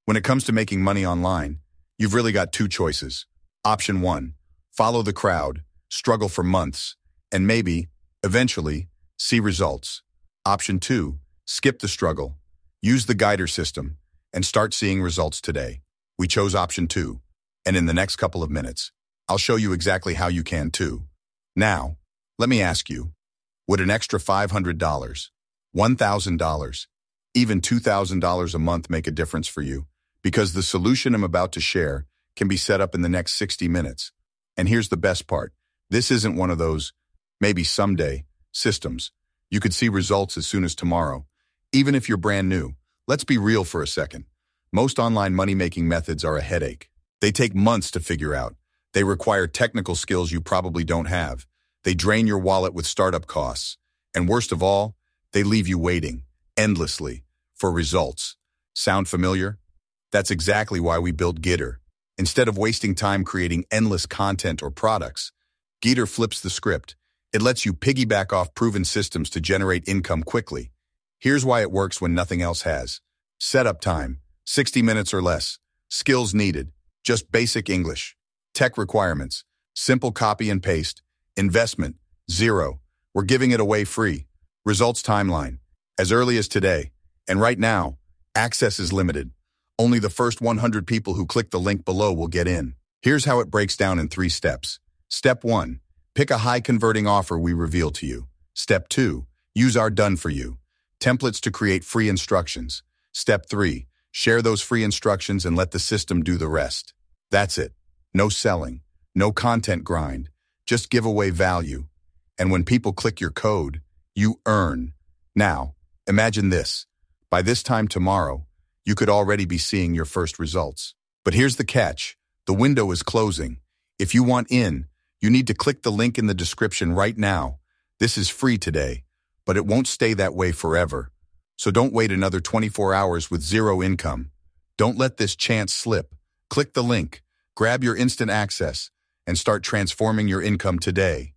When it comes to making money online, you've really got two choices. Option 1, follow the crowd, struggle for months, and maybe, eventually, see results. Option 2, skip the struggle, use the Guider system, and start seeing results today. We chose option 2, and in the next couple of minutes, I'll show you exactly how you can too. Now, let me ask you, would an extra $500, $1,000, even $2,000 a month make a difference for you? Because the solution I'm about to share can be set up in the next 60 minutes. And here's the best part. This isn't one of those, maybe someday, systems. You could see results as soon as tomorrow. Even if you're brand new, let's be real for a second. Most online money-making methods are a headache. They take months to figure out. They require technical skills you probably don't have. They drain your wallet with startup costs. And worst of all, they leave you waiting, endlessly, for results. Sound familiar? That's exactly why we built Gitter. Instead of wasting time creating endless content or products, Gitter flips the script. It lets you piggyback off proven systems to generate income quickly. Here's why it works when nothing else has. Setup time, 60 minutes or less. Skills needed, just basic English. Tech requirements, simple copy and paste. Investment, 0. We're giving it away free. Results timeline, as early as today. And right now, access is limited. Only the first 100 people who click the link below will get in. Here's how it breaks down in 3 steps. Step 1, pick a high-converting offer we reveal to you. Step 2, use our done for you templates to create free instructions. Step 3, share those free instructions and let the system do the rest. That's it. No selling, no content grind, just give away value. And when people click your code, you earn. Now, imagine this. By this time tomorrow, you could already be seeing your first results. But here's the catch. The window is closing. If you want in, you need to click the link in the description right now. This is free today, but it won't stay that way forever. So don't wait another 24 hours with zero income. Don't let this chance slip. Click the link, grab your instant access, and start transforming your income today.